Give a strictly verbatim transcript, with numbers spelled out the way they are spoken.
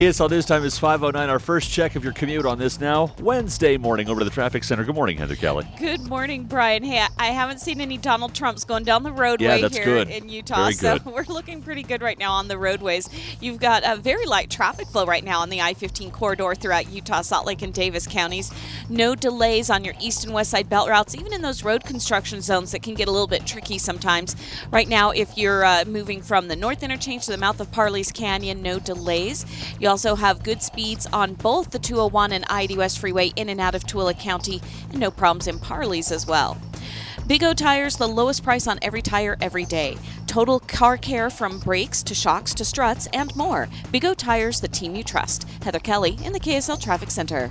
K S L News Time is five oh nine. Our first check of your commute on this now Wednesday morning over to the traffic center. Good morning, Heather Kelly. Good morning, Brian. Hey, I haven't seen any Donald Trumps going down the roadway yeah, that's here good. in Utah, Very so good. we're looking pretty good right now on the roadways. You've got a very light traffic flow right now on the I fifteen corridor throughout Utah, Salt Lake, and Davis counties. No delays on your east and west side belt routes, even in those road construction zones that can get a little bit tricky sometimes. Right now, if you're uh, moving from the north interchange to the mouth of Parley's Canyon, no delays. You also have good speeds on both the two oh one and I eighty West Freeway in and out of Tooele County, and no problems in Parley's as well. Big O Tires, the lowest price on every tire every day. Total car care from brakes to shocks to struts and more. Big O Tires, the team you trust. Heather Kelly in the K S L Traffic Center.